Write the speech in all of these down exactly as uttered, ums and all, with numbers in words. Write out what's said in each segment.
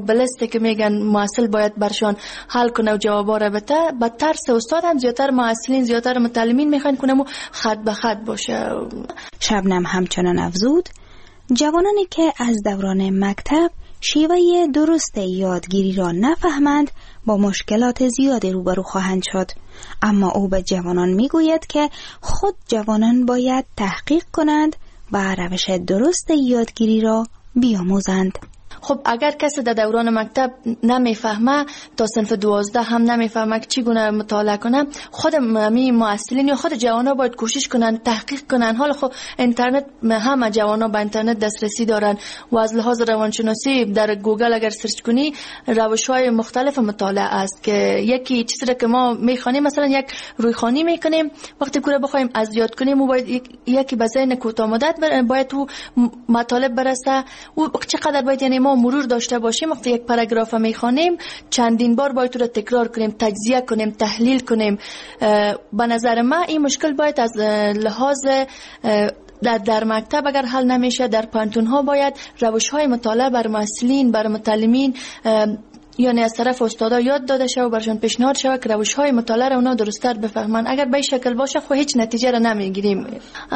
بلسته که میگن معسل باید برشان حل کنه و جوابا را بده، به ترس استاد هم زیادتر معسلین زیادتر متعلمین میخوان کنه و خط به خط باشه. شبنم همچنان افزود جوانانی که از دوران مکتب شیوه درست یادگیری را نفهمند با مشکلات زیادی روبرو خواهند شد، اما او به جوانان میگوید که خود جوانان باید تحقیق کنند و روش درست یادگیری را بیاموزند. خب اگر کسی در دوران مکتب نمیفهمه تا صنف دوازده هم نمیفهمه که چگونه مطالعه کنه، خود می معسلین یا خود جوانا باید کوشش کنن تحقیق کنن. حالا خب اینترنت همه جوانا به اینترنت دسترسی دارن و از لحاظ روانشناسی در گوگل اگر سرچ کنی روش‌های مختلف مطالعه است که یکی چیزی که ما میخوانیم مثلا یک رویخوانی میکنیم، وقتی کوره بخوایم از یاد کنیم و باید یکی به ذهن کوتاه مدت باید تو مطالب برسه و چقدر باید یعنی ما مرور داشته باشیم. وقتی یک پاراگراف میخوانیم چندین بار باید رو تکرار کنیم، تجزیه کنیم، تحلیل کنیم. به نظر من این مشکل باید از لحاظ در, در مکتب اگر حل نمیشه در پانتون ها باید روش های مطالعه بر معسلین بر متعلمین یعنی از طرف استادا یاد داده شود و برشان پیشنهاد شود که روش های مطالعه را اونا درست‌تر بفهمن. اگر به این شکل باشه خب هیچ نتیجه را نمیگیریم.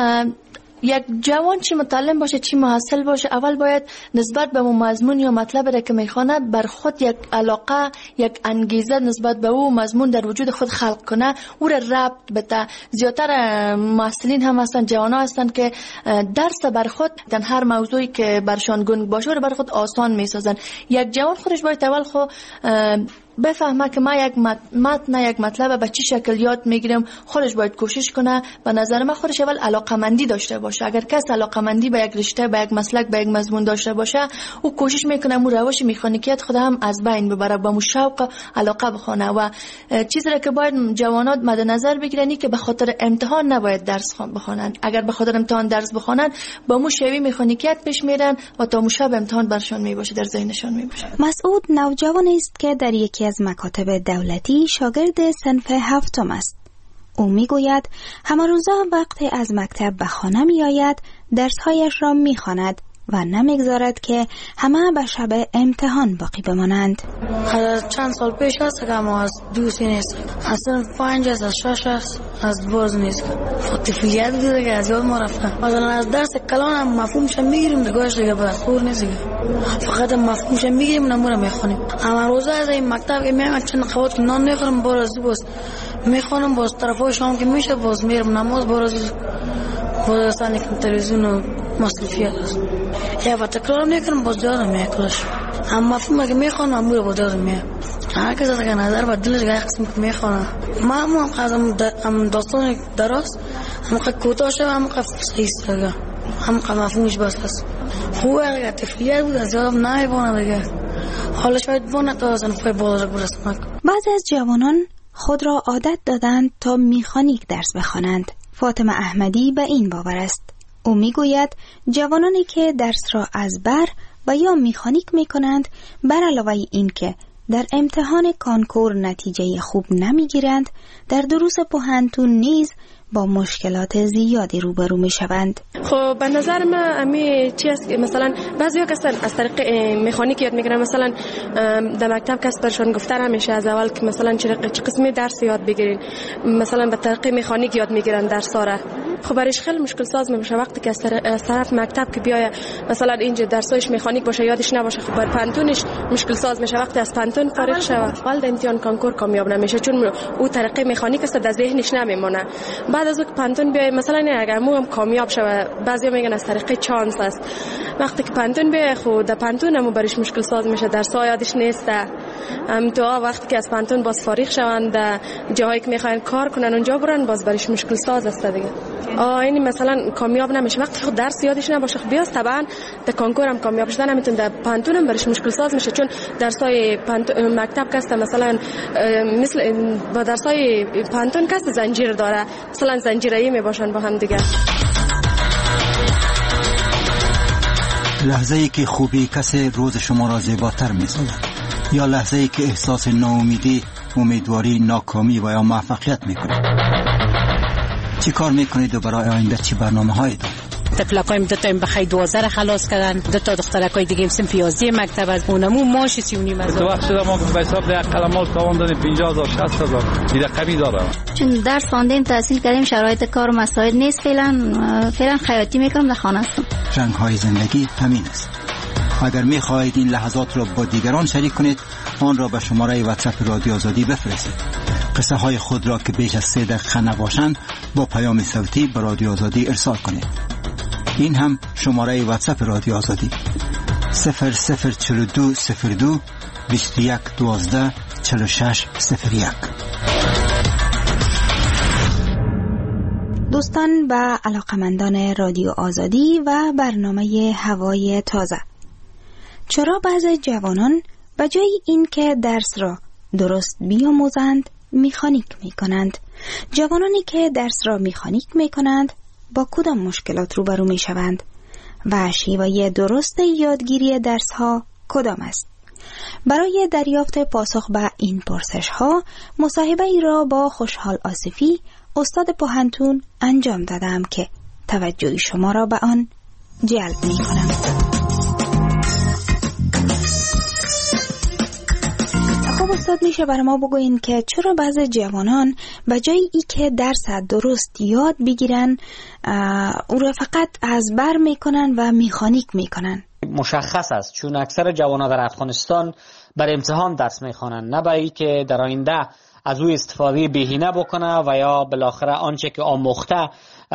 یک جوان چی متعلم باشه چی محصل باشه اول باید نسبت به مضمون یا مطلب را که میخوانه بر خود یک علاقه یک انگیزه نسبت به او مضمون در وجود خود خلق کنه، او را ربط بده. زیادتر محصلین هم هستن جوانا هستن که درس بر خود در هر موضوعی که برشان گنگ باشه رو بر خود آسان میسازن. یک جوان خودش باید اول خود بفهمه که ما یک متن یک مطلب به چه شکل یاد میگیرم، خودش باید کوشش کنه. به نظر من خودش اول علاقمندی داشته باشه. اگر کس علاقمندی به یک رشته به یک مسلک به یک مضمون داشته باشه او کوشش میکنه مو روش مکانیکیت خود هم از بین ببره، با مو شوق علاقه بخونه. و چیزی را که باید جوانات مد نظر بگیرن که به خاطر امتحان نباید درس بخونن. اگر به خاطر امتحان درس بخونن با مو شوی مکانیکیت پیش میرن و تا مو شب امتحان برشان میباشه در ذهنشان میباشه. مسعود نوجوانی است که در یکی از مکاتب دولتی شاگرد صنف هفتم است. او میگوید همه روزا وقتی از مکتب به خانه می آید درسهایش را می خواند و نمیگذارد که همه به شب امتحان باقی بمانند. از چند سال پیش است که ما از دوستی نیست، اصلا پنج از شش است از باز نیست. طفلیت دیده که از یاد ما رفته. مثلا از درس کلان هم مفهومش میگیریم دیگهش دیگه بس خور نیست دیگه، فقط مفهومش میگیریم نمونه میخونیم. اما روزا از این مکتب که میام چند قوت که نان میخورم باز باز میخونم باز طرفای شام که میشه باز میرم نماز باز باز سانی که تلویزیون و مصرفیات است یا با تکرار میکنم باز یادم میکلش. اما مفهوم که میخونم امور باز یادم میاد. هر کس از نظر با دلش گاهی قسم که میخونم ما هم از داستان درست هم که کوتاه شد هم که صحیح سگه هم که مفهومش بس است. خوبه اگر طفلیت بود از یادم نمیبونه دیگه، حالش باید بونه تا از انفای بالا را برسم. بعضی از جوانان خود را عادت دادند تا میخانیک درس بخوانند. فاطمه احمدی به این باور است. او میگوید جوانانی که درس را از بر و یا میخانیک میکنند بر علاوه این که در امتحان کانکور نتیجه خوب نمیگیرند، در دروس پوهنتون نیز با مشکلات زیادی روبرو می شوند. خب به نظر من امی چی است که مثلا بعضیا کسان از طریق مکانیک یاد میگیرن، مثلا در مکتب کس برشون گفته نمیشه از اول که مثلا چه قسمی درس یاد بگیرین، مثلا به طریق مکانیک یاد میگیرن درس ها. خب برایش خیلی مشکل ساز میشه وقتی که از طرف مکتب که بیای مثلا اینجا درسایش مکانیک باشه یادش نباشه. خب بر پانتونش مشکل ساز میشه وقتی از پانتون فارغ شه اول در امتحان کانکور کامیاب نمیشه چون او طریق مکانیک است در ذهنش نمیمونه. بعد از اون پانتون بیای مثلا اگر مو هم کامیاب شه بعضیا میگن از طریق چانس است. وقتی که پانتون بیای خود در پانتون هم برایش مشکل ساز میشه، درس‌ها یادش نیست. ام تو وقتی که از پانتون باز فارغ شوند جایی که میخواین کار کنن اونجا برن باز برایش مشکل ساز است دیگه. آ یعنی مثلا کامیاب نمیشه وقتی خود درس یادش نباشه. خب بیاست طبعا در کانکور هم کامیاب شدن نمیتونه، در پانتون هم برایش مشکل ساز میشه چون درسای مکتب کسته مثلا مثل با درسای پانتون کسته زنجیر داره، مثلا زنجیره‌ای میباشن با هم دیگه. لحظه ای که خوبی کسی روز شما را زیباتر می‌سازد یا لحظه ای که احساس ناامیدی، امیدواری، ناکامی و یا موفقیت میکنید. چی کار میکنید و برای آینده چی برنامه هایی دارید؟ تفلکایم دو تا بخای دوازده را خلاص کردن، دو تا دخترکای دیگه صنف یازده مکتب از اونمو ماش سی و نیم هزار. تو وقت شده ما به حساب ده قلمال تاوان دادیم پنجاه هزار شصت هزار دیگه کمی داره. چون درس خواندیم تحصیل کردیم شرایط کار و مساعد نیست، فعلا فعلا خیاطی میکنم در خانه هستم. رنگ های زندگی همین است. اگر می خواهید این لحظات را با دیگران شریک کنید، آن را به شماره واتساپ رادیو آزادی بفرستید. قصه های خود را که بیش از سه دقیقه نباشند با پیام صوتی به رادیو آزادی ارسال کنید. این هم شماره واتساپ رادیو آزادی صفر صفر چهل و دو صفر دو بیست و یک دوازده چهل و شش صفر یک. دوستان و علاقمندان رادیو آزادی و برنامه هوای تازه، چرا بعضی جوانان به جای این که درس را درست بیاموزند میخانیک میکنند؟ جوانانی که درس را میخانیک میکنند با کدام مشکلات روبرو میشوند و شیوه درست یادگیری درس ها کدام است؟ برای دریافت پاسخ به این پرسش ها مصاحبه ای را با خوشحال آصفی استاد پوهنتون انجام دادم که توجه شما را به آن جلب می کنم. خب استاد، میشه برای ما بگوین که چرا بعضی جوانان به جای ای که درس درست یاد بگیرن او را فقط از بر میکنن و میخانیک میکنن؟ مشخص است، چون اکثر جوانان در افغانستان بر امتحان درس میخوانند، نه برای که در آینده از او استفاده بهینه بکنه و یا بالاخره آنچه که آموخته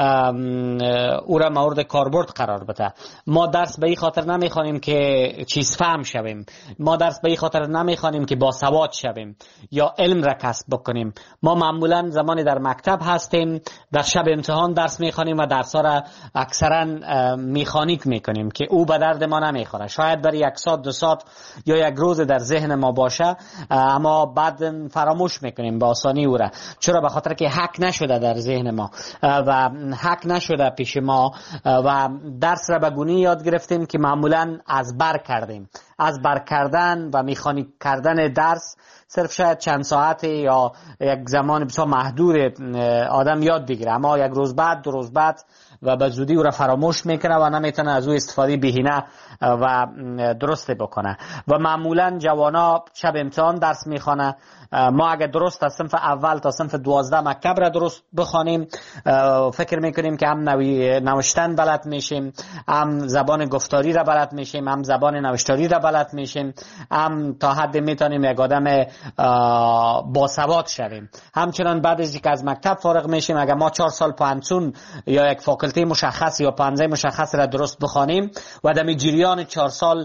او را مورد کاربرد قرار بده. ما درس به این خاطر نمیخوانیم که چیز فهم شویم، ما درس به این خاطر نمیخوانیم که باسواد شویم یا علم را کسب بکنیم. ما معمولا زمانی در مکتب هستیم در شب امتحان درس میخوانیم و درس ها را اکثرا میخانیک میکنیم که او به درد ما نمیخوره. شاید برای یک ساعت دو ساعت یا یک روز در ذهن ما باشه، اما بعد فراموش میکنیم با آسانی او را، چرا؟ به خاطر که حک نشده در ذهن ما و حک نشده پیش ما و درس را به گونه یاد گرفتیم که معمولا از بر کردیم. از بر کردن و میخانیک کردن درس صرف شاید چند ساعت یا یک زمان بسیار محدود آدم یاد بگیره، اما یک روز بعد دو روز بعد و به زودی او را فراموش میکنه و نمیتونه از او استفاده بهینه و درسته بکنه. و معمولا جوانا شب امتحان درس میخوانه. ما اگر درست از صنف اول تا صنف دوازده مکتب را درست بخوانیم، فکر میکنیم که هم نوشتن بلد میشیم، هم زبان گفتاری را بلد میشیم، هم زبان نوشتاری را بلد میشیم، هم تا حد میتونیم یک آدم باسواد شویم. همچنان بعد از اینکه از مکتب فارغ میشیم، اگر ما چهار سال پانتون یا یک فاکولته مشخص یا پانزه مشخص را درست بخوانیم و در جریان چهار سال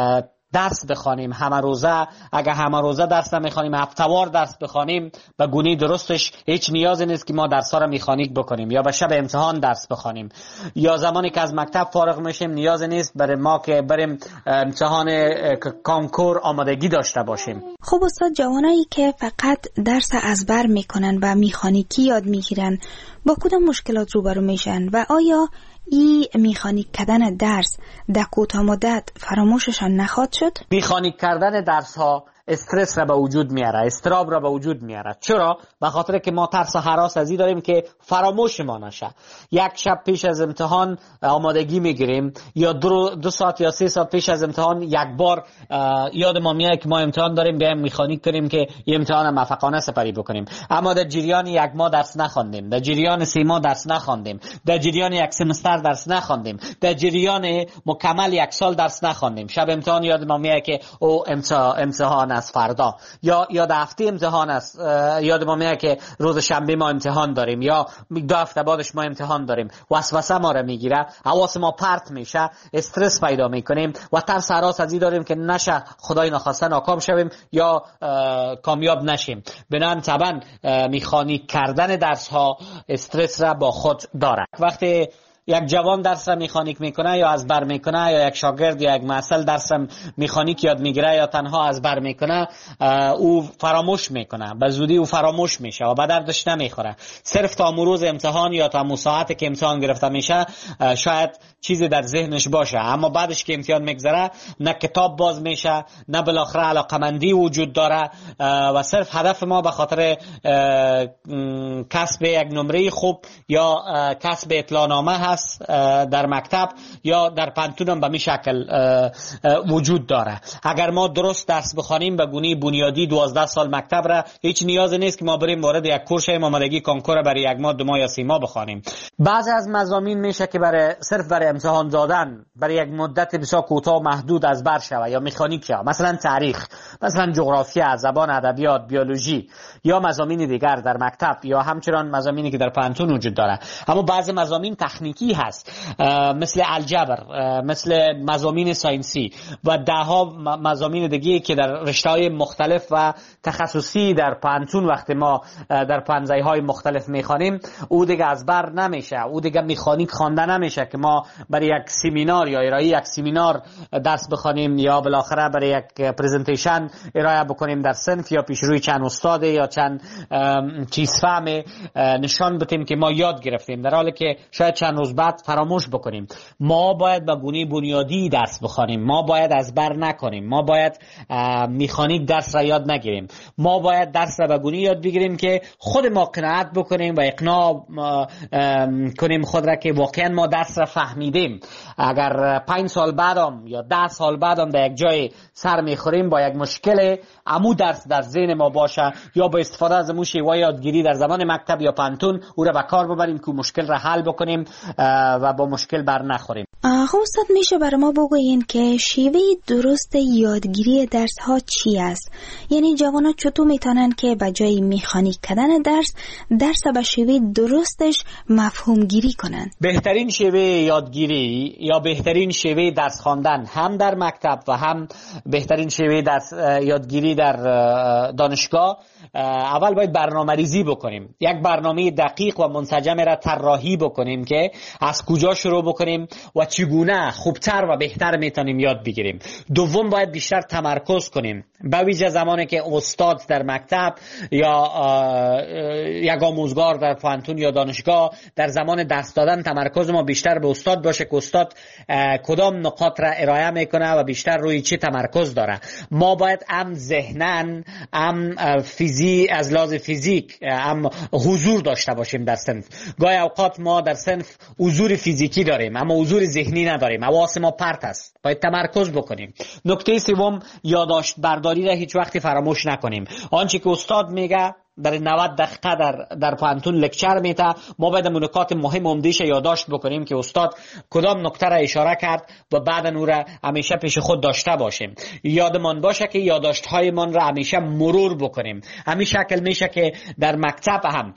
درس بخوانیم همه روزه، اگر همه روزه درس نمیخوانیم، هفته‌وار درس بخوانیم، به گونه درستش هیچ نیازی نیست که ما درس‌ها را میخانیک بکنیم یا به شب امتحان درس بخوانیم. یا زمانی که از مکتب فارغ میشیم نیازی نیست برای ما که بریم امتحان کنکور آمادگی داشته باشیم. خب استاد، جوانایی که فقط درس از بر میکنن و میخانیکی یاد میگیرن با کدام مشکلات روبرو میشن و آیا ای میخانیک کردن درس در کوتاه مدت فراموششان نخواهد شد؟ میخانیک کردن درس ها استرس را به وجود میاره، استراب را به وجود میاره. چرا؟ به خاطر که ما ترس و هراس از این داریم که فراموش ما نشه. یک شب پیش از امتحان آمادگی میگیریم یا دو, دو ساعت یا سه ساعت پیش از امتحان یک بار یاد ما میاد که ما امتحان داریم، بیایم میخانیک کنیم که این امتحان موفقانه سپری بکنیم. اما در جریان یک ماه درس نخواندیم، در جریان سه ماه درس نخواندیم، در جریان یک سمستر درس نخواندیم، در جریان مکمل یک سال درس نخواندیم. شب امتحان یاد ما میاد که او امتحان از فردا یا یا در هفته امتحان است، یاد ما میاد که روز شنبه ما امتحان داریم یا دو هفته بعدش ما امتحان داریم. وسوسه ما را میگیره، حواس ما پرت میشه، استرس پیدا میکنیم و ترس هراس از این داریم که نشه خدای نخواسته ناکام شویم یا کامیاب نشیم. بنابراین طبعا میخانیک کردن درس ها استرس را با خود داره. وقتی یک جوان درس را میخانیک میکنه یا از بر میکنه یا یک شاگرد یا یک محصل درس را میخانیک یاد میگیره یا تنها از بر میکنه، او فراموش میکنه، به زودی او فراموش میشه و به دردش نمیخوره. صرف تا روز امتحان یا تا ساعتی که امتحان گرفته میشه شاید چیزی در ذهنش باشه، اما بعدش که امتحان میگذره نه کتاب باز میشه نه بالاخره علاقمندی وجود داره و صرف هدف ما به خاطر کسب یک نمره خوب یا کسب اطلاع نامه هست هست در مکتب یا در پانتون هم به می شکل وجود داره. اگر ما درست درس بخوانیم به گونه بنیادی دوازده سال مکتب را، هیچ نیازی نیست که ما بریم وارد یک کورس آمادگی کنکور برای یک ماه دو ماه یا سه ماه بخوانیم. بعضی از مضامین میشه که برای صرف برای امتحان دادن برای یک مدت بسیار کوتاه و محدود از بر شود یا مکانیک شود، مثلا تاریخ، مثلا جغرافیا، زبان، ادبیات، بیولوژی یا مضامین دیگر در مکتب یا همچنان مضامینی که در پانتون وجود داره. اما بعضی مضامین تکنیکی هست مثل الجبر، مثل مضامین ساینسی و ده ها مضامین دیگه که در رشته‌های مختلف و تخصصی در پانتون وقتی ما در پنزه‌های مختلف میخوانیم او دیگه از بر نمیشه، او دیگه مکانیک خوانده نمیشه که ما برای یک سمینار یا ارائه یک سمینار درس بخوانیم یا بالاخره برای یک پرزنتیشن ارائه بکنیم در صنف یا پیش روی چند استاد یا چند چیز فهم نشان بدیم که ما یاد گرفتیم، در حالی که شاید چند روز بعد فراموش بکنیم. ما باید به گونه بنیادی درس بخوانیم، ما باید از بر نکنیم، ما باید مکانیک درس را یاد نگیریم، ما باید درس را به گونه یاد بگیریم که خود ما قناعت بکنیم و اقناع کنیم خود را که واقعا ما درس را فهمیدیم. اگر پنج سال بعدم یا ده سال بعدم در یک جای سر میخوریم با یک مشکل، امو درس در ذهن ما باشه یا با استفاده از امو شیوه یادگیری در زمان مکتب یا پانتون او را به کار ببریم که مشکل را حل بکنیم و با مشکل بر نخوریم. آقا استاد میشه برای ما بگوین که شیوه درست یادگیری درس ها چی است؟ یعنی جوانا چطور میتونن که به جای مکانیک کردن درس درس به شیوه درستش مفهوم گیری کنن؟ بهترین شیوه یادگیری یا بهترین شیوه درس خواندن هم در مکتب و هم بهترین شیوه درس یادگیری در دانشگاه، اول باید برنامه ریزی بکنیم، یک برنامه دقیق و منسجم را طراحی بکنیم که از کجا شروع بکنیم و چگونه خوبتر و بهتر میتونیم یاد بگیریم. دوم باید بیشتر تمرکز کنیم، به ویژه زمانی که استاد در مکتب یا یک آموزگار در پانتون یا دانشگاه در زمان درس دادن تمرکز ما بیشتر به استاد باشه که استاد کدام نقاط را ارائه میکنه و بیشتر روی چی تمرکز داره. ما باید هم ذهنن هم فیزی از لحاظ فیزیک هم حضور داشته باشیم در صنف. گاهی اوقات ما در صنف حضور فیزیکی داریم اما حضور ذهنی نداریم، حواس ما پرت است، باید تمرکز بکنیم. نکته سوم یادداشت برداری را هیچ وقتی فراموش نکنیم. آنچه که استاد میگه در نود دقیقه در در پانتون لکچر میته، ما باید نکات مهم عمده‌اش یادداشت بکنیم که استاد کدام نکته را اشاره کرد و بعد اون را همیشه پیش خود داشته باشیم. یادمان باشه که یادداشت هایمان را همیشه مرور بکنیم. همین شکل میشه که در مکتب هم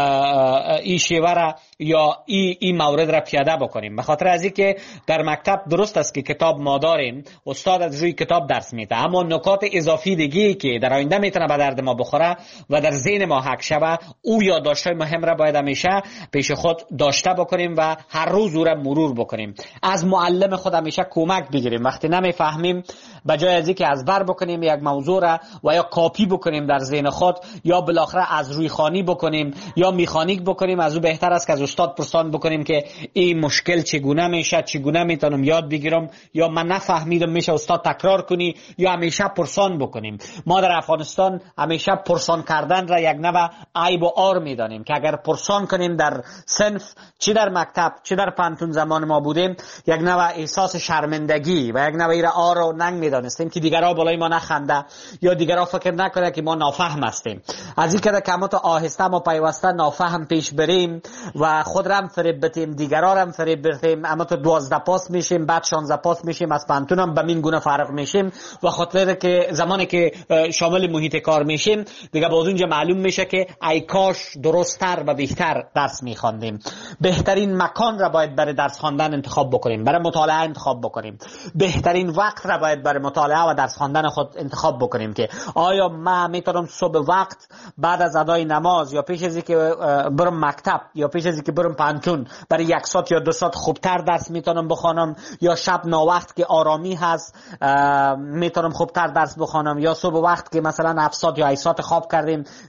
این شیوه را یا این این مورد را پیاده بکنیم. به خاطر از اینکه در مکتب درست است که کتاب ما داریم، استاد از روی کتاب درس میده، اما نکات اضافی دیگه که در آینده میتونه به درد ما بخوره و در ذهن ما حک شوه، او یادداشت‌های مهم را باید همیشه پیش خود داشته بکنیم و هر روز او را مرور بکنیم. از معلم خود همیشه کمک بگیریم. وقتی نمیفهمیم به جای از اینکه از بر بکنیم یک موضوع را و یا کاپی بکنیم در ذهن خود یا بالاخره از روی خوانی بکنیم یا مکانیک بکنیم، از او بهتر است که از استاد پرسان بکنیم که این مشکل چگونه میشه، چگونه میتونم یاد بگیرم، یا من نفهمیدم میشه استاد تکرار کنی، یا همیشه پرسان بکنیم. ما در افغانستان همیشه پرسان کردن را یک نوع عیب و عار میدانیم که اگر پرسان کنیم در صنف، چی در مکتب چی در پانتون زمان ما بودیم، یک نوع احساس شرمندگی و یک نوع ایره عار و ننگ میدانستیم که دیگرها بالای ما نخنده یا دیگرها فکر نکنه که ما نافهم هستیم. از این که کما تو آهسته ما پیوسته نافهم پیش بریم و خود را هم فریب بدیم، دیگرها را هم فریب بدیم، اما تو دوازده پاس میشیم، بعد شانزده پاس میشیم، از پانتون هم به این گونه فرق میشیم و خاطر که زمانی که شامل محیط کار میشیم دیگه باز اونجا معلوم میشه که ای کاش درست‌تر و بهتر درس میخواندیم. بهترین مکان را باید برای درس خواندن انتخاب بکنیم، برای مطالعه انتخاب بکنیم. بهترین وقت را باید برای مطالعه و درس خواندن خود انتخاب بکنیم که آیا من میتونم صبح وقت بعد از ادای نماز یا پیش از اینکه برم مکتب یا پیش از اینکه برم پانتون برای یک ساعت یا دو ساعت خوبتر درس میتونم بخوانم، یا شب ناوقت که آرامی هست میتونم خوبتر درس بخوانم، یا صبح وقت که مثلا هفت ساعت یا هشت ساعت خواب کردیم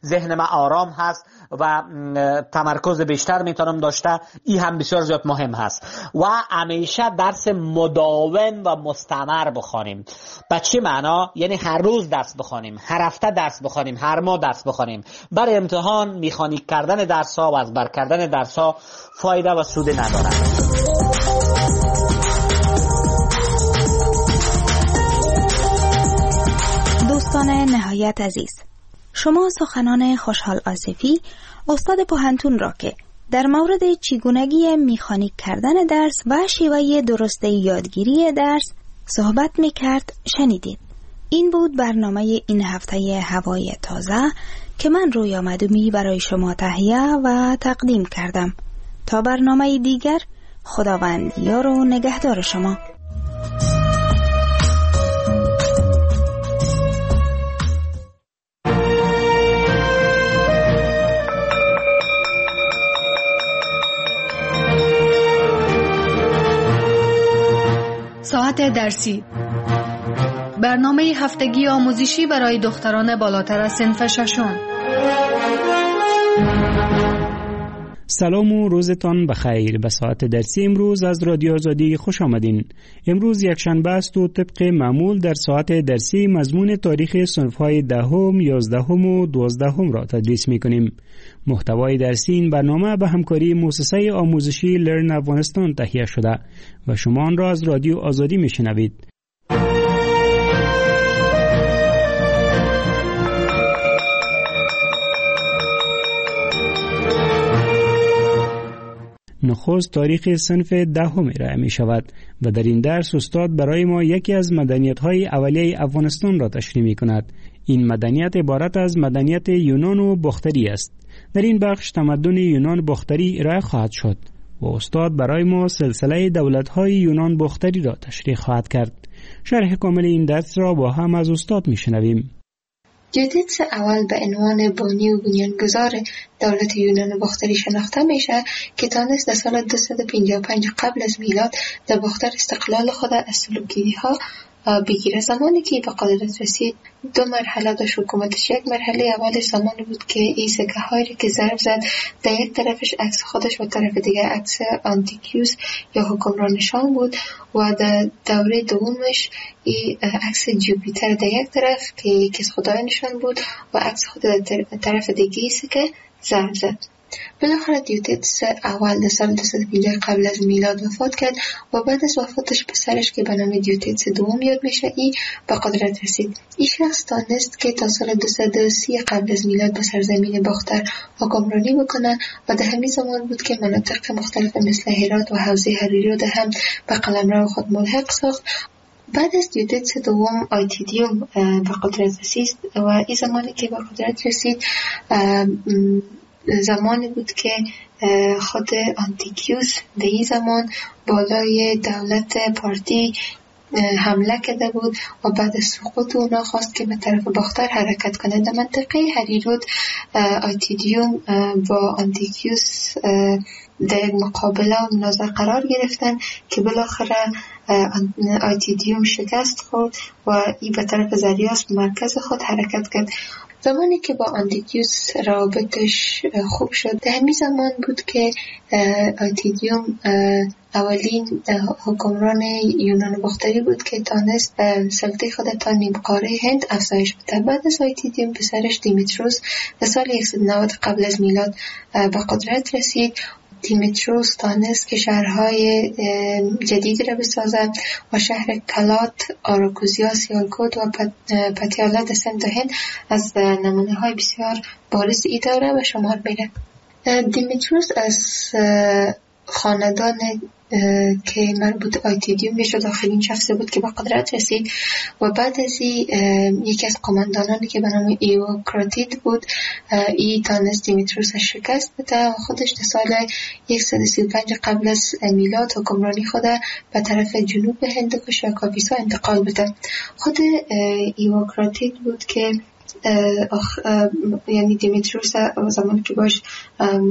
ذهن من آرام هست و تمرکز بیشتر میتونم داشته. این هم بسیار زیاد مهم هست و همیشه درس مداوم و مستمر بخوانیم. به چه معنا؟ یعنی هر روز درس بخوانیم، هر هفته درس بخوانیم، هر ماه درس بخوانیم. برای امتحان میخانیک کردن درس ها و از بر کردن درس ها فایده و سود ندارد. دوستان نهایت عزیز، شما سخنان خوشحال آصفی استاد پوهنتون را که در مورد چگونگی مکانیک کردن درس و شیوه درست یادگیری درس صحبت میکرد شنیدید. این بود برنامه این هفته هوای تازه که من رویا مدومی برای شما تهیه و تقدیم کردم. تا برنامه دیگر، خداوند یار و نگهدار شما. ساعت درسی، برنامه هفتگی آموزشی برای دختران بالاتر از صنف ششم. سلام و روزتان بخیر. به ساعت درسی امروز از رادیو آزادی خوش آمدین. امروز یک شنبه است و طبق معمول در ساعت درسی مضمون تاریخ صنف‌های دهم، یازدهم و دوازدهم را تدریس می‌کنیم. محتوای درسی این برنامه به همکاری مؤسسه آموزشی لرن افغانستان تهیه شده و شما آن را از رادیو آزادی می‌شنوید. نخست تاریخ صنف دهم ارائه می شود و در این درس استاد برای ما یکی از مدنیت‌های اولیه افغانستان را تشریح می کند. این مدنیت عبارت از مدنیت یونان و باختری است. در این بخش تمدن یونان باختری ارائه خواهد شد و استاد برای ما سلسله دولت‌های یونان باختری را تشریح خواهد کرد. شرح کامل این درس را با هم از استاد می شنویم. دیوتیدس اول به عنوان بانی و بنیانگذار دولت یونان باختری شناخته میشه که تانست در سال دویست و پنجاه و پنج قبل از میلاد در باختر استقلال خود از سلوکی‌ها بگیره. زمانی که به قدرت رسید دو مرحله داشت حکومتش. یک مرحله اول زمانی بود که این سکه‌هایی که ضرب زد در یک طرفش عکس خودش و طرف دیگر عکس آنتیکیوس یا حکمرانشان بود و در دوره دومش این عکس جوپیتر در یک طرف که یکی از خدایانشان بود و عکس خود در طرف دیگه سکه ضرب زد. بالاخره دیوتیدس اول در سال دویست و پنجاه قبل از میلاد وفات کرد و بعد از وفاتش پسرش که به نام دیوتیدس دوم یاد میشه ای به قدرت رسید. این شخص تانست که تا سال دویست و سی قبل از میلاد به سرزمین باختر حکمرانی بکنه و در همین زمان بود که مناطق مختلف مثل هرات و حوزه حریری رو هم به قلمرو خود ملحق ساخت. بعد از دیوتیدس دوم آیتیدیوم به قدرت رسید و این زمانی که به قدرت رسید زمانی بود که خود آنتیکیوس در این زمان بالای دولت پارتی حمله کرده بود و بعد از سقوط اونا خواست که به طرف باختر حرکت کنه. در منطقه هریرود آیتیدیوم با آنتیکیوس در یک مقابله و مناظره قرار گرفتن که بالاخره آیتیدیوم شکست خورد و این به طرف زریاس مرکز خود حرکت کرد. زمانی که با آنتیکیوس رابطش خوب شد در همین زمان بود که آیتیدیوم اولین حکمران یونان باختری بود که تانست سلطه خود تا نیم قاره هند افزایش بده. بعد از آیتیدیوم پسرش دیمیتروس در سال صد و نود قبل از میلاد به قدرت رسید. دیمیتروس تانست که شهرهای جدید را بسازد و شهر کلات، آراکوزیا، سیالکوت و پتیالا در سندھ و هند از نمونه های بسیار بارز ای دوره به شمار میره. دیمیتروس از خاندان که مربوط آیتیدیوم میشد آخرین شخصی بود که به قدرت رسید و بعد از این یکی از قماندانانی که به نام ایوکراتید بود ای تانست دیمیتروس شکست بده و خودش در سال صد و سی و پنج قبل از میلاد حکمرانی خود به طرف جنوب هندوکش یا کاپیسا انتقال بده. خود ایوکراتید بود که اخ یعنی دیمیتروس زمانی که باش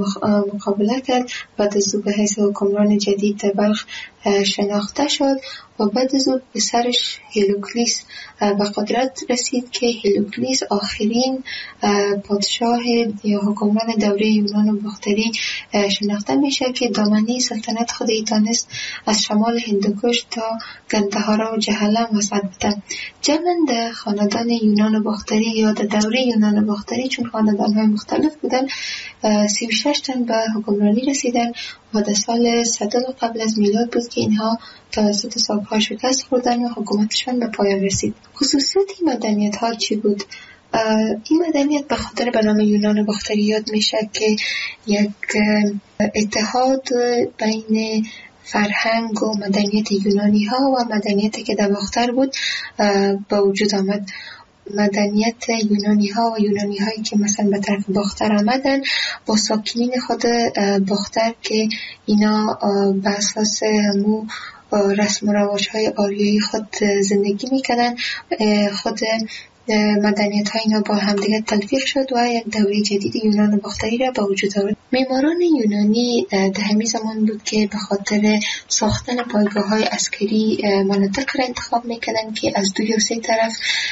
مقابله کرد بعد از او به حیث حکمران جدید بلخ شناخته شد و بعد از او پسرش هلیوکلیس به قدرت رسید که هلیوکلیس آخرین پادشاه یا حکمران دوره یونان باختری شناخته میشه که دامنه سلطنت خودی تانست از شمال هندوکش تا گندهارا و جهلم وسط بده. جمعاً در خاندان یونان باختری یا در دوره یونان باختری چون خاندان‌های مختلف بودن سی و شش تن به حکمرانی رسیدن و در سال صد قبل از میلاد بود که اینها توسط ساک‌ها شکست خوردن و حکومتشان به پایان رسید. خصوصیت این مدنیت ها چی بود؟ این مدنیت به خاطر به نام یونان باختری یاد میشه که یک اتحاد بین فرهنگ و مدنیت یونانی ها و مدنیتی که در باختر بود به وجود آمد. مدنیت یونانی ها و یونانی هایی که مثلا به طرف باختر آمدن با ساکنین خود باختر که اینا به اساس همو رسم و رواج های آریایی خود زندگی میکنن، خود مدنیت ها اینا با همدیگه تلفیق شد و یک دوره جدید یونان باختری را به وجود آورد. معماران یونانی در همین زمان بود که به خاطر ساختن پایگاه های عسکری مناطق را انتخاب میکنن که از دو یا سه طرف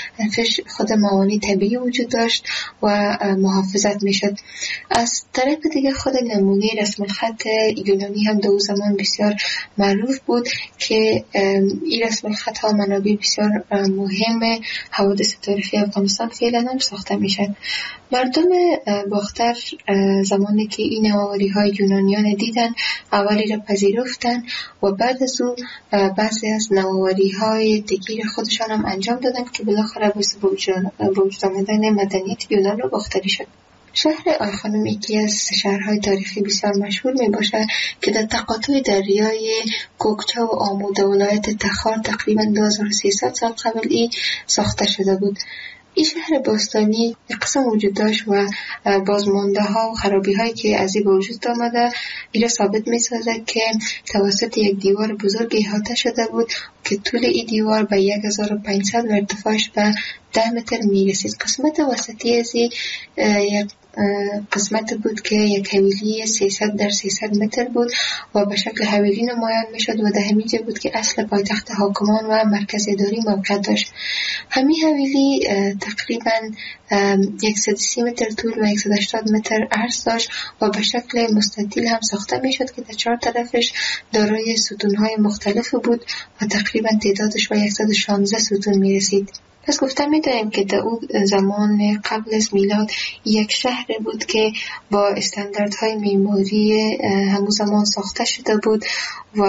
خود موانع طبیعی وجود داشت و محافظت میشد. از طرف دیگه خود نمونه رسم الخط یونانی هم در اون زمان بسیار معروف بود که این رسم الخط ها منابع بسیار مهم حوادث تاریخی افغانستان فعلا هم ساخته میشن. مردم باختر زمانی که این نوآوری های یونانیان دیدن اولی را پذیرفتن و بعد از اون بعضی از نوآوری های دیگر خودشان هم انجام دادن که بالاخره باعث به وجود آمدن مدنیت یونان رو باختری شد. شهر آیخانم یکی از شهرهای تاریخی بسیار مشهور می باشه که در تقاطع دریای کوکچه و آمو در ولایت تخار تقریبا دو هزار و سیصد سال قبل ای ساخته شده بود. این شهر باستانی قسم وجود داشت و بازمانده ها و خرابی هایی که از این به وجود آمده این را ثابت می سازد که توسط یک دیوار بزرگ احاطه شده بود که طول این دیوار به یک هزار و پانصد و ارتفاعش به ده متر می رسید. قسمت وسطی از این یک قسمت بود که یک حویلی سیصد در سیصد متر بود و به شکل حویلی نمایان می شد و در همین جا بود که اصل پایتخت حاکمان و مرکز اداری موقعیت داشت. همین حویلی تقریبا صد و سی متر طول و صد و هشتاد متر عرض داشت و به شکل مستطیل هم ساخته می شد که در چهار طرفش دارای ستونهای مختلف بود و تقریبا تعدادش به صد و شانزده ستون می رسید. پس گفتم می داریم که در اون زمان قبل از میلاد یک شهر بود که با استانداردهای معماری همون زمان ساخته شده بود و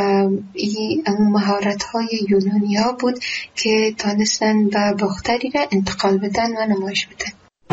این همون مهارت‌های یونانی ها بود که تانستن به باختری را انتقال بدن و نمایش بدن.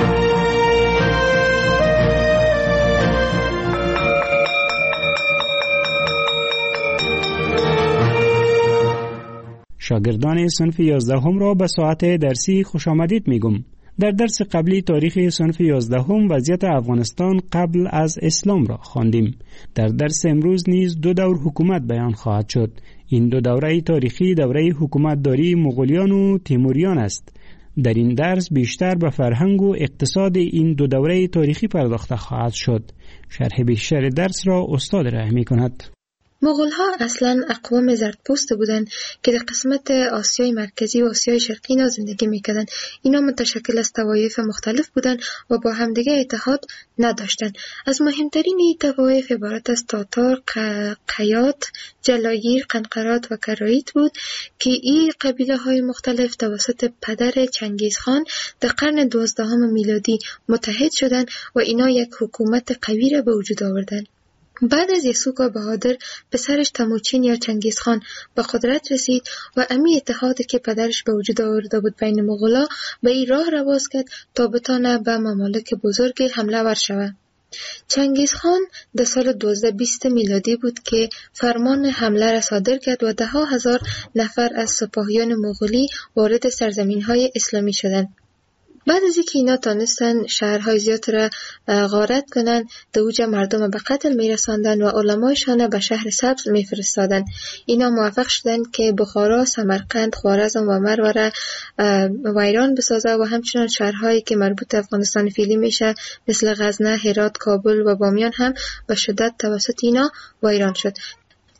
شاگردان صنف یازدهم را به ساعت درسی خوش آمدید میگم. در درس قبلی تاریخ صنف یازدهم وضعیت افغانستان قبل از اسلام را خواندیم. در درس امروز نیز دو دور حکومت بیان خواهد شد. این دو دوره تاریخی دوره حکومتداری مغولیان و تیموریان است. در این درس بیشتر به فرهنگ و اقتصاد این دو دوره تاریخی پرداخته خواهد شد. شرح بیشتر درس را استاد رحمی کند. مغول‌ها اصلاً اقوام زردپوست بودند که در قسمت آسیای مرکزی و آسیای شرقی اینا زندگی میکردند. اینا متشکل از طوایف مختلف بودند و با همدیگه اتحاد نداشتند. از مهمترین این طوایف عبارت از تاتار، قیات، جلایر، قنقرات و کرایت بود که این قبیله های مختلف توسط پدر چنگیزخان در قرن دوازدهم میلادی متحد شدند و اینا یک حکومت قوی را به وجود آوردند. بعد از یسوع بهادر پسرش تموچین یا چنگیزخان به قدرت رسید و امی اتحادی که پدرش به وجود آورده بود بین مغولا به این راه رواز کرد تا بتانه به ممالک بزرگ حمله ور شود. چنگیزخان در سال دوازده بیست میلادی بود که فرمان حمله را صادر کرد و ده ها هزار نفر از سپاهیان مغولی وارد سرزمین‌های اسلامی شدند. بعد از اینکه اینا تانستن شهرهای زیاد را غارت کنن، در اوجه مردم به قتل میرساندن و علمایشان به شهر سبز میفرستادن. اینا موفق شدند که بخارا، سمرقند، خوارزم و مرو را ویران بسازه و همچنان شهرهایی که مربوط افغانستان فعلی میشه مثل غزنه، هرات، کابل و بامیان هم به شدت توسط اینا ویران شد.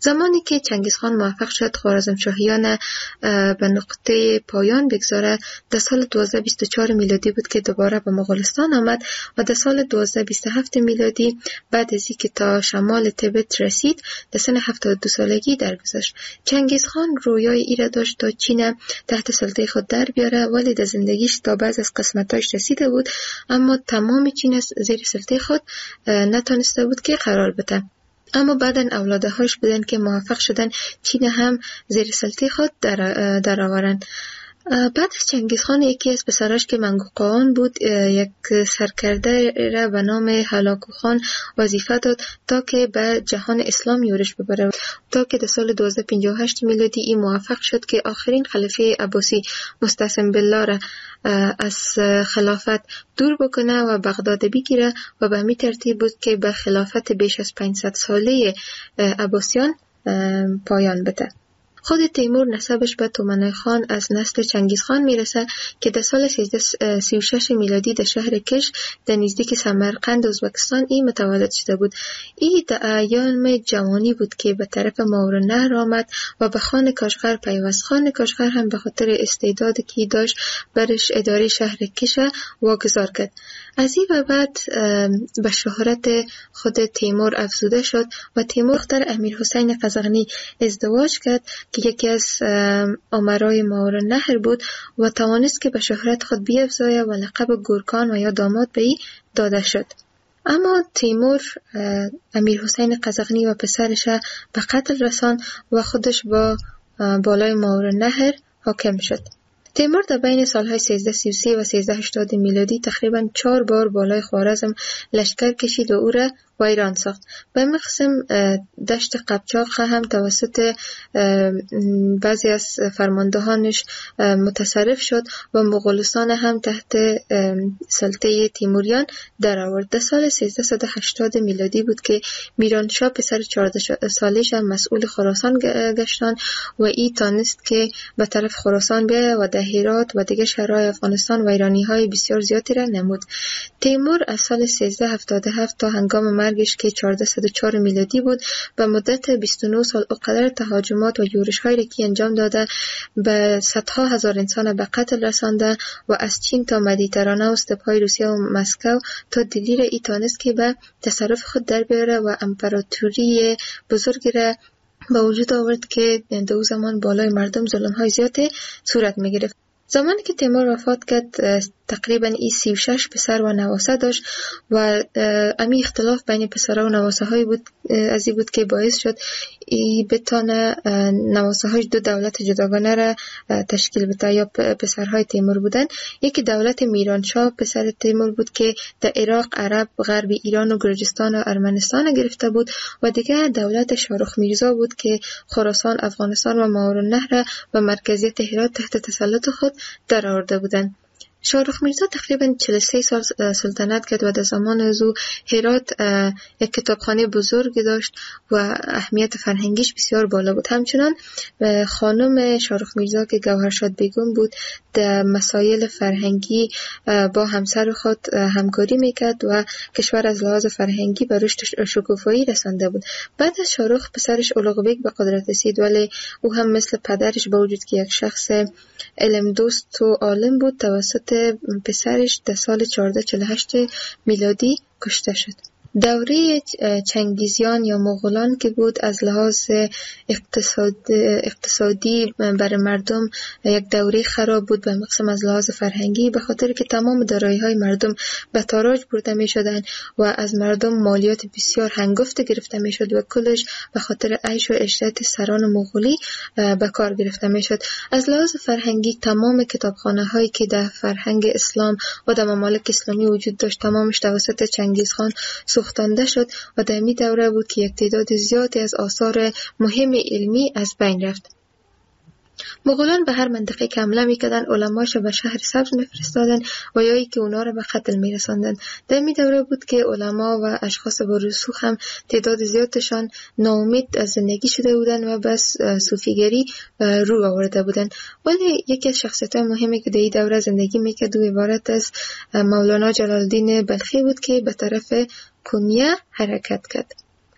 زمانی که چنگیزخان موفق شد خوارزمشاهیان به نقطه پایان بگذاره، در سال دوازده بیست و چهار میلادی بود که دوباره به مغولستان آمد و در سال دوازده بیست و هفت میلادی بعد از اینکه تا شمال تبت رسید در سن هفتاد و دو سالگی درگذشت. چنگیزخان رویای ای را داشت تا چین تحت سلطه خود در بیاره، ولی در زندگیش تا بعض از قسمتاش رسیده بود اما تمام چین زیر سلطه خود نتونسته بود که قرار بده. اما بعدن اولادهاش بودن که موفق شدن چین هم زیر سلطه خود در, در آورن. بعد از چنگیزخان یکی از پسراش که منگوقان بود یک سرکرده را به نام هلاکو خان وظیفه داد تا که به جهان اسلام یورش ببره، تا که در سال دوازده پنجاه و هشت میلادی این موفق شد که آخرین خلیفه عباسی مستعصم بالله را از خلافت دور بکنه و بغداد بگیره و به همین ترتیب بود که به خلافت بیش از پانصد ساله عباسیان پایان بده. خود تیمور نسبش به تومنای خان از نسل چنگیزخان میرسه که در سال سیزده سی و شش میلادی در شهر کش در نزدیک سمرقند ازبکستان ای متولد شده بود. ای در ایام جوانی بود که به طرف ماورالنهر آمد و به خان کاشغر پیوست. خان کاشغر هم به خاطر استعدادی که داشت برش اداره شهر کش واگذار کرد. از این و بعد به شهرت خود تیمور افزوده شد و تیمور دختر امیر حسین قزغنی ازدواج کرد که یکی از امرای ماورالنهر بود و توانست که به شهرت خود بیفزاید و لقب گورکان و یا داماد به ای داده شد. اما تیمور امیر حسین قزغنی و پسرش به قتل رسان و خودش با بالای ماورالنهر حاکم شد. تیمور در بین سالهای سیزده سی و سه و سیزده هشتاد میلادی تقریباً چهار بار بالای خوارزم لشکر کشید و او را ویران ساخت. به مقسم دشت قبچاق هم توسط بعضی از فرماندهانش متصرف شد و مغولستان هم تحت سلطه تیموریان در آورد. در سال سیزده هشتاد میلادی بود که میرانشاه پسر چهارده سالش هم مسئول خراسان گشتان و ای تانست که به طرف خراسان بیاید و در هرات و دیگر شهرهای افغانستان ویرانی های بسیار زیادی را نمود. تیمور از سال سیزده هفتاد و هفت تا هنگام مرگش که چهارصد و چهار میلادی بود به مدت بیست و نه سال اقدر تهاجمات و یورش‌هایی را که انجام داده به صدها هزار انسان به قتل رسانده و از چین تا مدیترانه و استپ‌های روسیه و مسکو تا دلی را ای تانست که به تصرف خود در بیاره و امپراتوری بزرگی را به وجود آورد که در او زمان بالای مردم ظلم‌های زیادی صورت می‌گرفت. زمانی که تیمور وفات کرد تقریبا ای سی و شش پسر و نواسه داشت و امی اختلاف بین پسرها و نواسه های بود از این بود که باعث شد ای بتانه نواسه هاش دو دولت جداگانه را تشکیل بده یا پسرهای تیمور بودن. یکی دولت میرانشاه پسر تیمور بود که در عراق، عرب، غرب ایران و گرجستان و ارمنستان گرفته بود و دیگر دولت شاهرخ میرزا بود که خراسان، افغانستان و ماورالنهر را به مرکزیت هرات تحت تسلط خود در آورده بودند. شاهرخ میرزا تقریبا چهل و سه سال سلطنت کرد و در زمان از او هرات یک کتابخانه بزرگ داشت و اهمیت فرهنگیش بسیار بالا بود. همچنان خانم شاهرخ میرزا که گوهرشاد بیگم بود در مسائل فرهنگی با همسر خود همکاری میکرد و کشور از لحاظ فرهنگی به رشد شکوفایی رسانده بود. بعد از شاهرخ پسرش اولغ بیگ به قدرت رسید، ولی او هم مثل پدرش با وجود که یک شخص علم دوست و عالم بود توسط پسرش در سال چهارصد و چهل و هشت میلادی کشته شد. دوره چنگیزیان یا مغولان که بود از لحاظ اقتصاد اقتصادی برای مردم یک دوره خراب بود، به مقصد از لحاظ فرهنگی به خاطر که تمام دارایی‌های مردم به تاراج برده می‌شدند و از مردم مالیات بسیار هنگفت گرفته می‌شد و کلش به خاطر عیش و عشرت سران مغولی به کار گرفته می‌شد. از لحاظ فرهنگی تمام کتابخانه‌هایی که در فرهنگ اسلام و در ممالک اسلامی وجود داشت تمامش توسط چنگیزخان سوختانده شد و در می دوره بود که یک تعداد زیادی از آثار مهم علمی از بین رفت. مغولان به هر منطقه که حمله میکردن علماش به شهر سبز میفرستادن و یا ای که اونا را به قتل میرساندن. در می دوره بود که علما و اشخاص با رسوخ هم تعداد زیادشان ناامید از زندگی شده بودن و بس صوفیگری رو آورده بودن. ولی یکی از شخصیت‌های مهمی که در این دوره زندگی میکرد و عبارت از مولانا جلال الدین بلخی بود که به طرف کنیه حرکت کرد.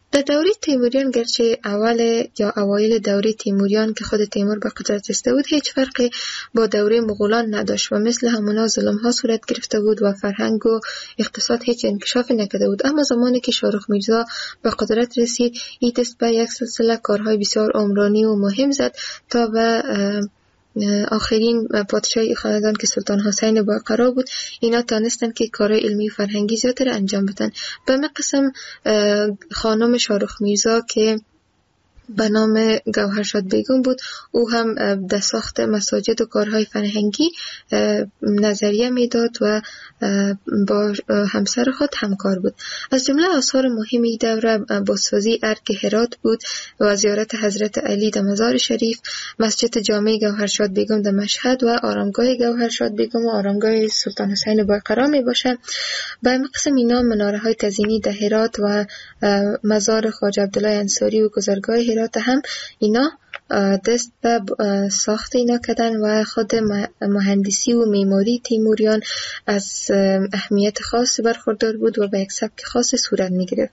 در دوره تیموریان گرچه اول یا اوایل دوره تیموریان که خود تیمور به قدرت رسیده بود هیچ فرقی با دوره مغولان نداشت و مثل همونا ظلم ها صورت گرفته بود و فرهنگ و اقتصاد هیچ انکشاف نکرده بود. اما زمانی که شاهرخ میرزا به قدرت رسید این دست به یک سلسله کارهای بسیار عمرانی و مهم زد تا به آخرین پادشاه خاندان که سلطان حسین باقرا بود اینا تانستن که کارهای علمی و فرهنگی زیادتر انجام بدن. به من قسم خانم شاهرخ میرزا که به نام گوهرشاد بیگم بود او هم در ساخت مساجد و کارهای فرهنگی نظریه میداد و با همسر خود همکار بود. از جمله آثار مهمی دوره بازسازی ارگ هرات بود و زیارت حضرت علی در مزار شریف، مسجد جامع گوهرشاد بیگم در مشهد و آرامگاه گوهرشاد بیگم و آرامگاه سلطان حسین باقرا می باشه. به مقصد اینا مناره های تزیینی در هرات و مزار خواجه عبدالله انصاری و گذرگاه هرات هم اینا دست به ساخت اینا کردن و خود مهندسی و معماری تیموریان از اهمیت خاص برخوردار بود و به یک سبک خاص صورت می گرفت.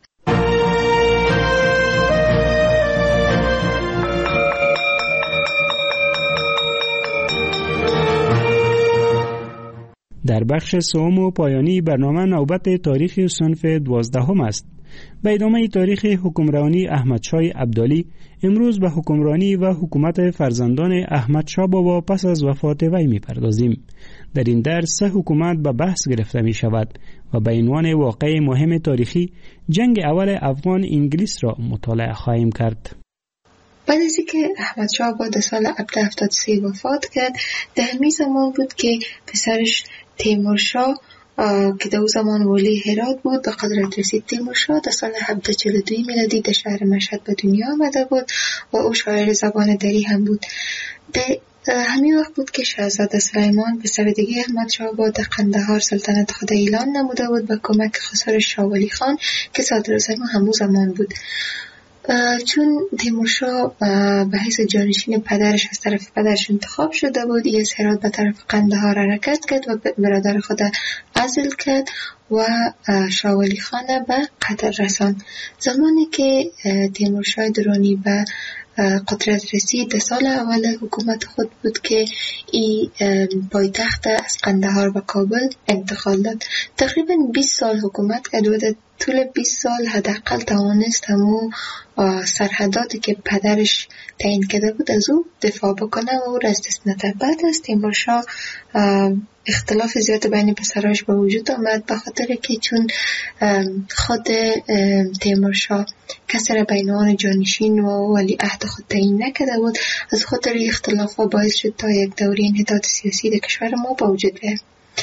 در بخش سوم و پایانی برنامه نوبت تاریخ صنف دوازدهم است. به ادامه تاریخ حکمرانی احمدشاه ابدالی امروز به حکمرانی و حکومت فرزندان احمدشاه بابا پس از وفات وی می‌پردازیم. در این درس سه حکومت به بحث گرفته می شود و به عنوان واقعه مهم تاریخی جنگ اول افغان انگلیس را مطالعه خواهیم کرد. بعد از اینکه احمدشاه بابا در سال هفده هفتاد و سه وفات کرد، در همین زمان بود که پسرش تیمورشاه که در اون زمان ولی هرات بود به قدرت رسید. تیمورشاه در سال هفده چهل و دو میلادی در شهر مشهد به دنیا آمده بود و او شاعر زبان دری هم بود. در همین وقت بود که شاهزاده سلیمان پسر دیگه احمدشاه بابا در قندهار سلطنت خود اعلان نموده بود به کمک خسر شاه ولی خان که صدراعظم همون زمان بود. چون تیمورشاه به حیث جانشین پدرش از طرف پدرش انتخاب شده بود، این از هرات به طرف قندهار حرکت کرد و برادر خود عزل کرد و شاه ولی خان به قتل رساند. زمانی که تیمورشاه درانی به قدرت رسید در سال اول حکومت خود بود که این پایتخت از قندهار به کابل انتقال داد. تقریبا بیست سال حکومت کرد و در طول بیست سال حداقل توانست همون سرحداتی که پدرش تعیین کرده بود از او دفاع بکنه و او را از دست نده. بعد از تیمورشاه اختلاف زیاد بین پسرایش به وجود آمد به خاطر که چون خود تیمورشاه کسی را به عنوان جانشین و ولی عهد خود تعیین نکرده بود، از خاطر اختلاف ها باعث شد تا یک دوره انحطاط سیاسی در کشور ما به وجود بیاید.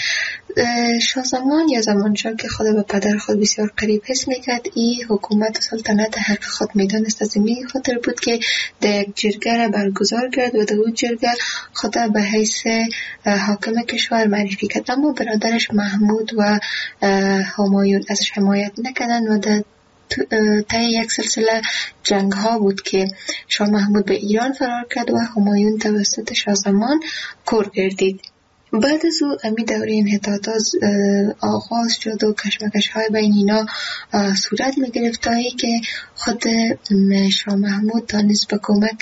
شاه زمان یا زمانشاه که خود به پدر خود بسیار قریب حس میکرد، این حکومت و سلطنت حق خود میدانست. از این خاطر بود که در یک جرگه را برگزار کرد و در اون جرگه خود به حیث حاکم کشور معرفی کرد. اما برادرش محمود و همایون ازش حمایت نکردن و در طی یک سلسله جنگ ها بود که شاه محمود به ایران فرار کرد و همایون توسط شاه زمان کور گردید. بعد از او امی دوره انحطاطات آغاز شد و کشمکش های بین اینا صورت می گرفت تا ای که خود شاه محمود تانست به کمک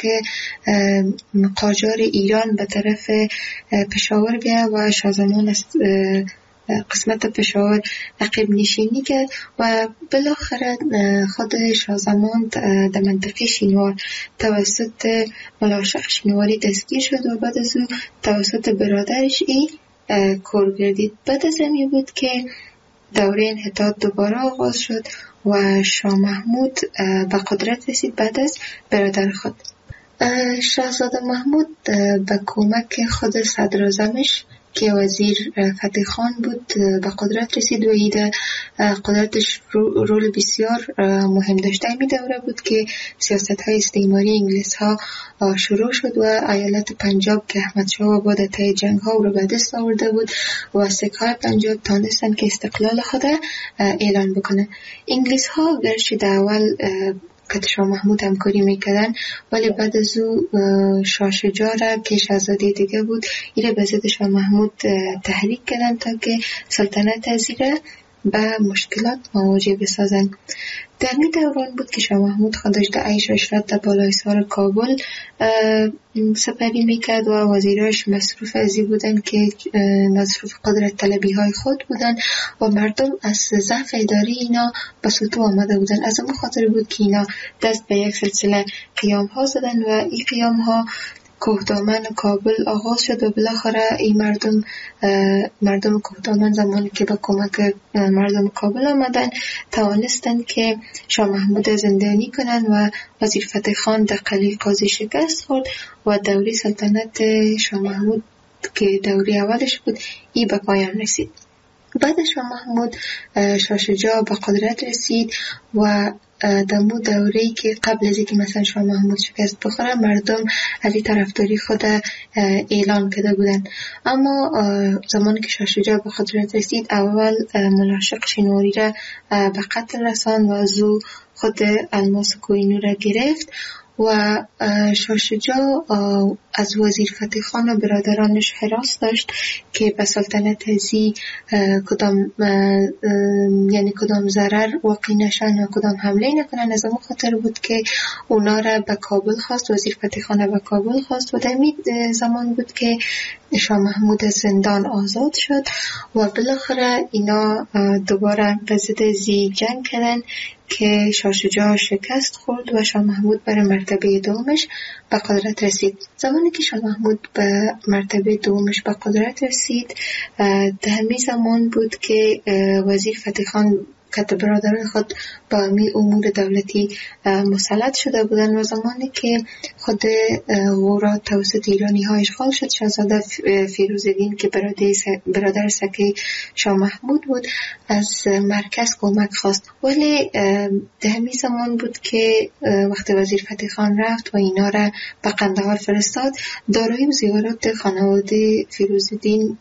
قاجار ایران به طرف پشاور بیا و شاه زمان است قسمت پشاور عقب نشینی کرد و بالاخره خود شاه زمان در منطقه شینوار توسط ملاشق شینواری دستگیر شد و بعد از او توسط برادرش ای کور گردید. بعد از این بود که دوره انحطاط دوباره آغاز شد و شاه محمود به قدرت رسید بعد از برادر خود. شاهزاده محمود به کمک خود صدراعظمش که وزیر فتح خان بود به قدرت رسید و این قدرتش رول بسیار مهم داشته. می دوره بود که سیاست های استعماری انگلیس ها شروع شد و ایالت پنجاب که احمدشاه بابا در طی جنگ ها رو به دست آورده بود و سکه های پنجاب تانستن که استقلال خود اعلان بکنه. انگلیس ها گرچه در اول که شاه محمود همکاری میکردن ولی بعد از او شاه شجاع را که شاهزاده دیگه بود ایره به ضد شاه محمود تحریک کردن تا که سلطنت از ایره به مشکلات مواجه بسازند. در این دوران بود که شاه محمود خودش در عیش و عشرت در بالای سر کابل سپری میکرد و وزیراش مصروف ازی بودن که مصروف قدرت طلبی های خود بودن و مردم از ضعف اداری اینا به سطوح آمده بودن. از اون خاطر بود که اینا دست به یک سلسله قیام ها زدن و این قیام ها کوهدامن کابل آغاز شد و بالاخره این مردم مردم کوهدامن زمانی که با کمک مردم کابل آمدن توانستند که شاه محمود زندانی کنند و وزیر فتح خان در قلعه قاضی شکست خورد و دوره سلطنت شاه محمود که دوره اولش بود ای به پایان رسید. بعد شاه محمود شاه شجاع به قدرت رسید و دمو دوره‌ای که قبل از اینکه مثلا شاه محمود شکست بخوره مردم از این طرفداری خود اعلان کرده بودن. اما زمانی که شاه شجاع به قدرت رسید اول ملاشق شینواری را به قتل رساند و زو خود الماس کوهینور را گرفت و شاه شجاع از وزیر فتح خان و برادرانش حراس داشت که به سلطنت ازی کدام یعنی کدام ضرر واقع نشن و کدام حمله نکنن. از اون خاطر بود که اونا را به کابل خواست، وزیر فتح خان به کابل خواست و در این زمان بود که شاه محمود از زندان آزاد شد و بالاخره اینا دوباره به ضد ازی جنگ کردن که شاه شجاع شکست خورد و شاه محمود بر مرتبه دومش به قدرت رسید. زمانی که شاه محمود به مرتبه دومش به قدرت رسید در همین زمان بود که وزیر فتح خان که برادران خود با امی امور دولتی مسلط شده بودن و زمانی که خود غورات توسط ایرانی ها اشغال شد شاهزاده فیروزالدین که برادر سکه شاه محمود بود از مرکز کمک خواست. ولی در همین زمان بود که وقتی وزیر فتح خان رفت و اینا را به قندهار فرستاد دارایی و زیورات خانواده فیروزالدین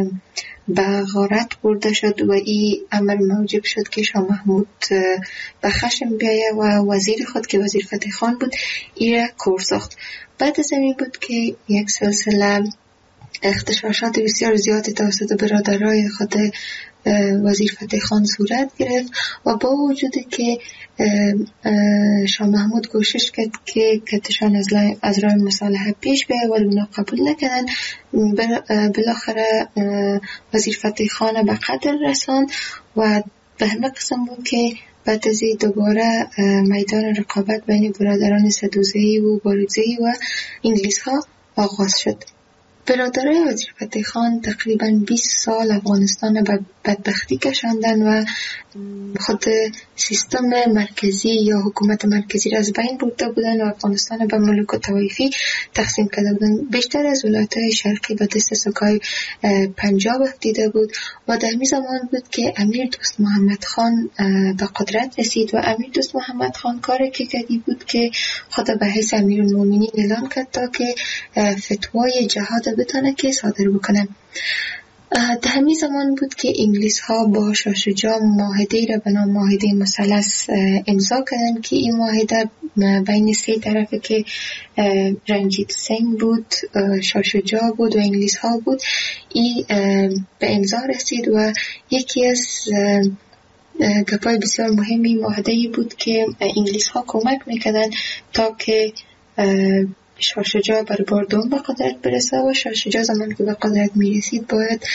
به غارت برده شد و این امر موجب شد که شاه محمود به خشم بیایه و وزیر خود که وزیر فتح خان بود ای را کور ساخت. بعد از این بود که یک سلسله اختشاشات بسیار زیادی توسط برادرای خود وزیر فتح خان صورت گرفت و با وجودی که شاه محمود کوشش کرد که کتشان از, از راه مصالحه پیش بیاید ولی اونا قبول نکردن. بالاخره وزیر فتح خان به قتل رساند و به همه قسم بود که بعد از دوباره میدان رقابت بین برادران سدوزهی و باروزهی و انگلیس ها آغاز شد. برادرای وزیر فتح خان تقریباً بیست سال افغانستان به بدبختی کشاندن و خود سیستم مرکزی یا حکومت مرکزی را از بین برده بودن و افغانستان به ملوک و طوایفی تقسیم کرده بودن. بیشتر از ولایت‌های شرقی به دست سکای پنجاب افتیده بود و در همین زمان بود که امیر دوست محمد خان به قدرت رسید و امیر دوست محمد خان کاری که کردی بود که خود به حیث امیرالمومنین اعلان کرد تا که فتوای جهاد بتونه که صادر بکنه. در همین زمان بود که انگلیس ها با شاه شجاع معاهده را به نام معاهده مثلث امضا کردند که این معاهده بین سه طرفه که رنجیت سنگ بود، شاه شجاع بود و انگلیس ها بود این به امضا رسید و یکی از گپای بسیار مهمی معاهده بود که انگلیس ها کمک میکردن تا که شاه شجاع بر بار دوم به قدرت برسه و شاه شجاع زمان که به قدرت میرسید باید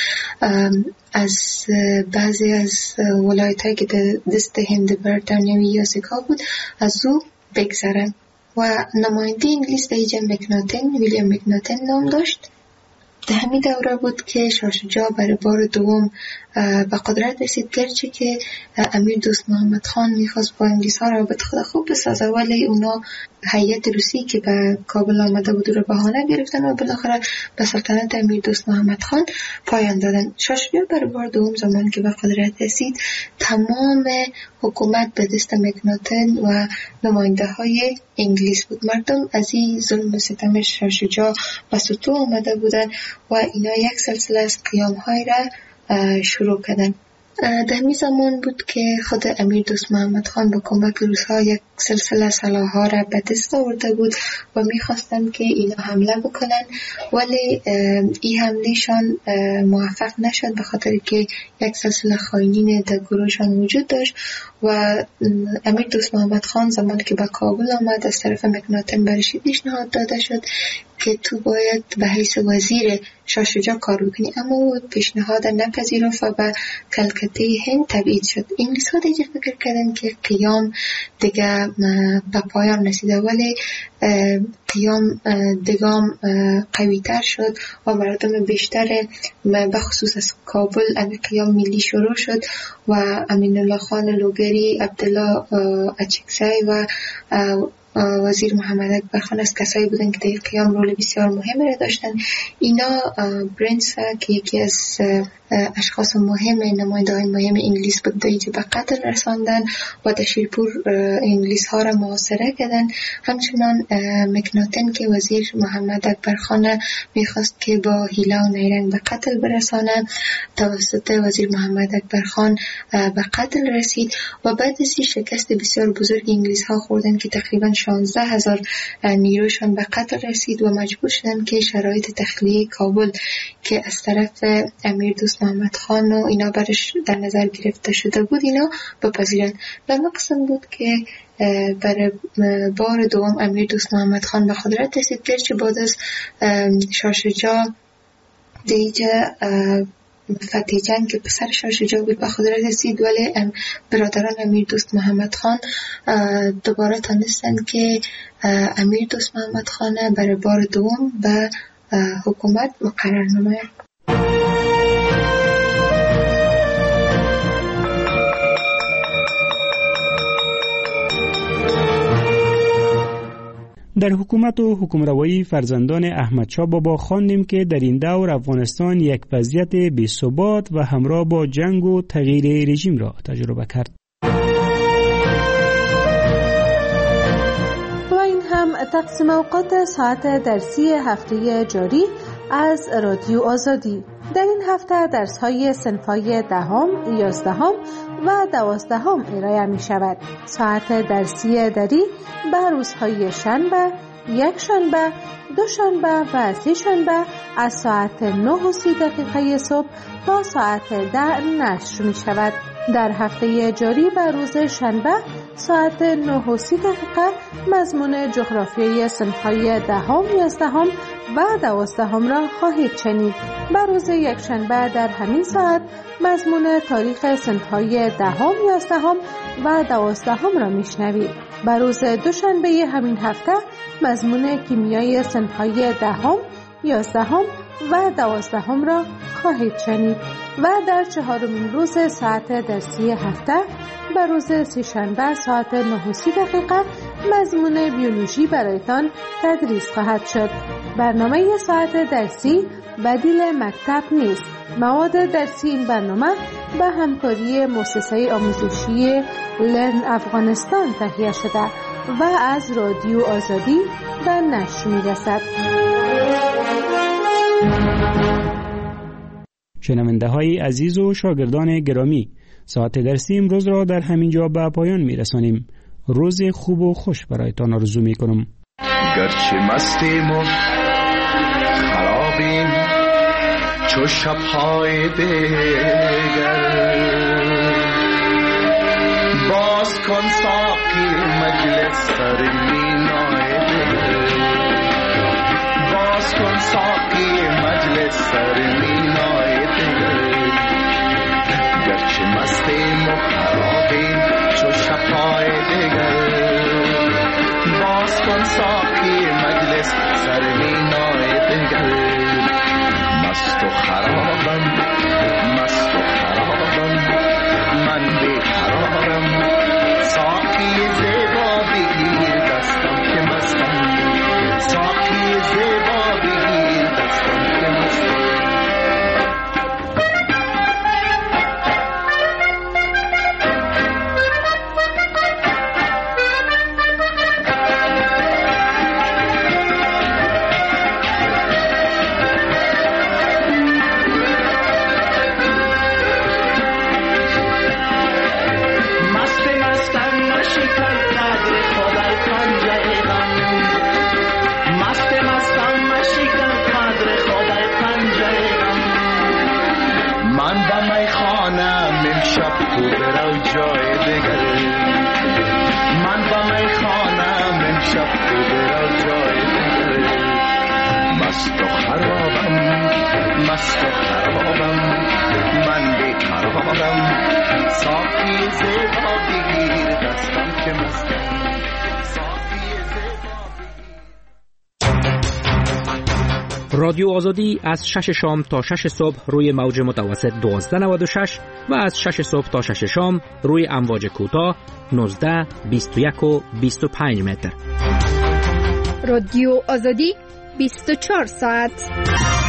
از بعضی از ولایت هایی که دست هند بریتانیایی یا سکا بود از او بگذرن و نماینده انگلیس به ایجا مکناتن ویلیام مکناتن نام داشت. در همین دوره بود که شاه شجاع برای بار دوم به قدرت رسید، گرچه که امیر دوست محمد خان میخواست با انگلیس ها رابطه خود خوب بسازه ولی اونا هیئت روسی که به کابل آمده بود رو بهانه گرفتن و بالاخره به سلطنت امیر دوست محمد خان پایان دادن. شاه شجاع برای بار دوم زمان که به قدرت رسید تمام حکومت به دست مکناتن و نماینده های انگلیس بود. مردم از این ظلم و ستم شاه شجاع به سطوح آمده بودن و اینا یک سلسله از قیام های را شروع کردن. در می زمان بود که خود امیر دوست محمد خان با کمک روس‌ها یک سلسله سلاح‌ها را به دست آورده بود و می‌خواستند که اینا حمله بکنن، ولی این حملهشان موفق نشد به خاطر که یک سلسله خائنین در گروهشان وجود داشت و امیر دوست محمد خان زمانی که به کابل آمد از طرف مکناتن برش پیشنهاد داده شد که تو باید به حیث وزیر شاه شجاع کار بکنی، اما او پیشنهاد نپذیرفت و به کلکته هند تبعید شد. انگلیس‌ها دیگه فکر کردن که قیام دیگه به پایان رسیده، ولی قیام دیگام قوی تر شد و مردم بیشتر به خصوص از کابل امی قیام ملی شروع شد و امین الله خان لوگری، عبدالله اچکزی و وزیر محمد اکبر خان از کسایی بودن که در قیام رول بسیار مهمی را داشتن. اینا برنس که یکی از اشخاص مهم، نماینده های مهم انگلیس بود، دیگه به قتل رساندن و در شیرپور انگلیس ها را محاصره کردن. همچنان مکناتن که وزیر محمد اکبر خان میخواست که با حیله و نیرنگ به قتل برسانه، توسط وزیر محمد اکبر خان به قتل رسید و بعد از این شکست بسیار بزرگ انگلیس ها خوردن که تقریبا شانزده هزار نیروشان به قتل رسید و مجبور شدن که شرایط تخلیه کابل که از طرف امیر دوست محمد خان و اینا برش در نظر گرفته شده بود اینا بپذیرند. و مقصد بود که برای بار دوم امیر دوست محمد خان به قدرت رسید، گرچه بعد از شاه شجاع دیگه فتح جنگ که پسر شاه شجاع بود به قدرت رسید، ولی برادران امیر دوست محمد خان دوباره تانستن که امیر دوست محمد خان برای بار دوم به حکومت مقرر نماید. در حکومت و حکمروایی فرزندان احمدشاه بابا خواندیم که در این دور افغانستان یک وضعیت بی‌ثبات و همراه با جنگ و تغییر رژیم را تجربه کرد. و این هم تقسیم اوقات ساعت درسی هفته جاری از رادیو آزادی. در این هفته درس‌های صنف‌های دهم، یازدهم و دوازدهم ارائه می‌شود. ساعت درسی دری به روزهای شنبه، یک شنبه، دو شنبه و سه شنبه از ساعت نه و سی دقیقه صبح تا ساعت ده نشر می‌شود. در هفته جاری به روز شنبه ساعت نه و سی دقیقه مضمون جغرافیای صنف‌های دهم، یازدهم و دوازدهم را خواهید شنید. به روز یکشنبه در همین ساعت مضمون تاریخ صنف‌های دهم، یازدهم و دوازدهم را میشنوید. به روز دوشنبه همین هفته مضمون کیمیای صنف‌های دهم، یازدهم و دوازدهم را خواهید شنید. و در چهارمین روز ساعت درسی هفته به روز سه‌شنبه ساعت نه و سی دقیقه مضمون بیولوژی برایتان تدریس خواهد شد. برنامه ساعت درسی بدیل مکتب نیست. مواد درسی این برنامه به همکاری مؤسسه آموزشی لرن افغانستان تهیه شده و از رادیو آزادی به نشر می‌رسد. شنونده های عزیز و شاگردان گرامی، ساعت درسی امروز را در همین جا به پایان می رسانیم. روز خوب و خوش برایتان آرزو می کنم. گرچه مستیم و خرابیم چو شب‌های دیگر، باز کن ساقی مجلس سر مینای دل، باز کن ساقی مجلس سر مینای دل. گرچه مستیم و خرابیم چو شب‌های دیگر، باز کن ساقی مجلس سر مینای دل. مست و خرابم، مست و خرابم، من بی قرارم، ساقی زیبا بگیر دستم که مستم، ساقی زیبا بگیر دستم که مستم. با میخانم امشب تو برو جای دیگر من با میخانم امشب تو برو جای دیگر مست و خرابم مست و خرابم من بیقرارم ساقی زیبا بگیر دستم که مستم رادیو آزادی از شش شام تا شش صبح روی موج متوسط دوازده نود و شش و از شش صبح تا شش شام روی امواج کوتاه نوزده بیست و یک و بیست و پنج متر. رادیو آزادی بیست و چهار ساعت.